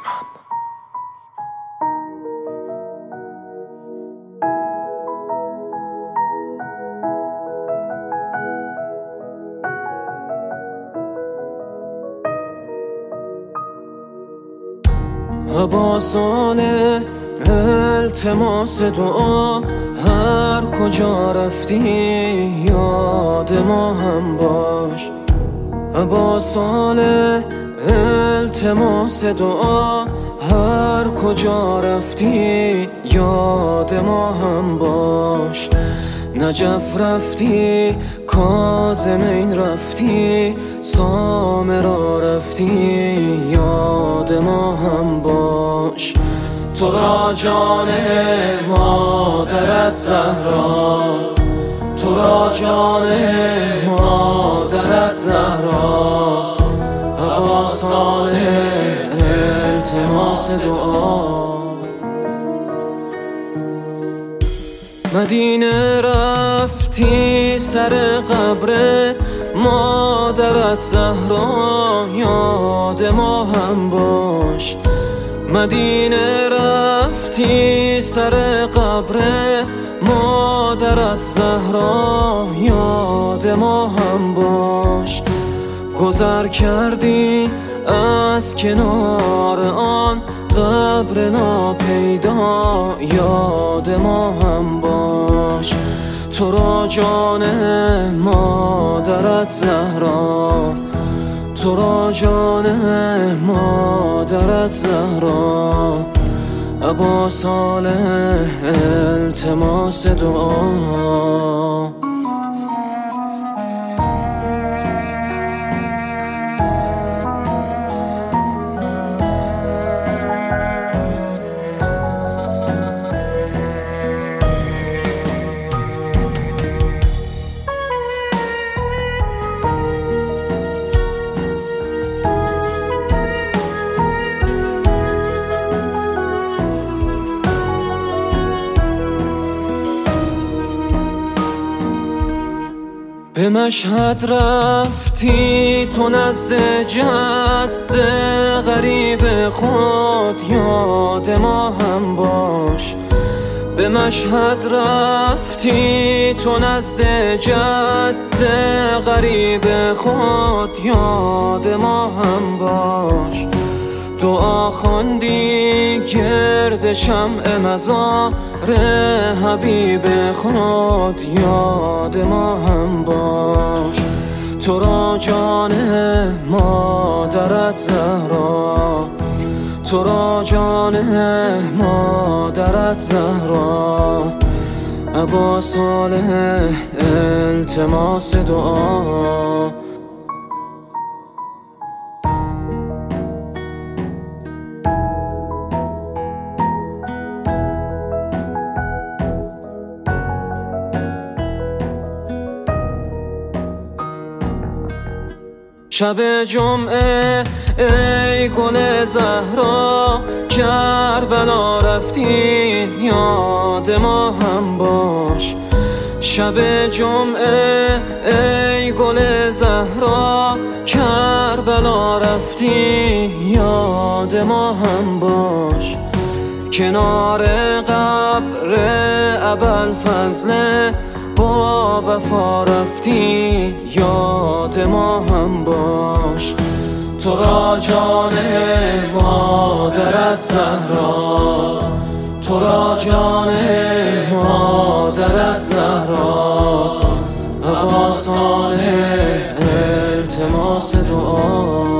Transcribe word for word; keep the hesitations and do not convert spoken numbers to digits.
با سال التماس دعا هر کجا رفتی یاد ما هم باش. با سال التماس دعا هر کجا رفتی یاد ما هم باش. نجف رفتی، کاظمین رفتی، سامرا رفتی یاد ما هم باش. تو را جان مادرت زهرا، تو را جان مادرت زهرا، با سال التماس دعا. مدینه رفتی سر قبر مادرت زهرا یاد ما هم باش. مدینه رفتی سر قبر مادرت زهرا یاد ما هم باش. گذر کردی از کنار آن قبر ناپیدا یاد ما هم باش. تو را جان مادرت زهرا، تو را جان مادرت زهرا، با سال التماس دعا. به مشهد رفتی تو نزد جد غریب خود یاد ما هم باش. به مشهد رفتی تو نزد جد غریب خود یاد ما هم باش. دعا خواندی گرد شمع مزار حبیب خود یاد ما هم باش. تو را جان مادرت زهرا، تو را جان مادرت زهرا، با سال التماس دعا. شب جمعه ای گل زهرا کربلا رفتی یاد ما هم باش. شب جمعه ای گل زهرا کربلا رفتی یاد ما هم باش. کنار قبر ابوالفضل با وفا رفتی یاد ما هم باش. تو را جان مادرت زهرا، تو را جان مادرت زهرا، با سال التماس دعا.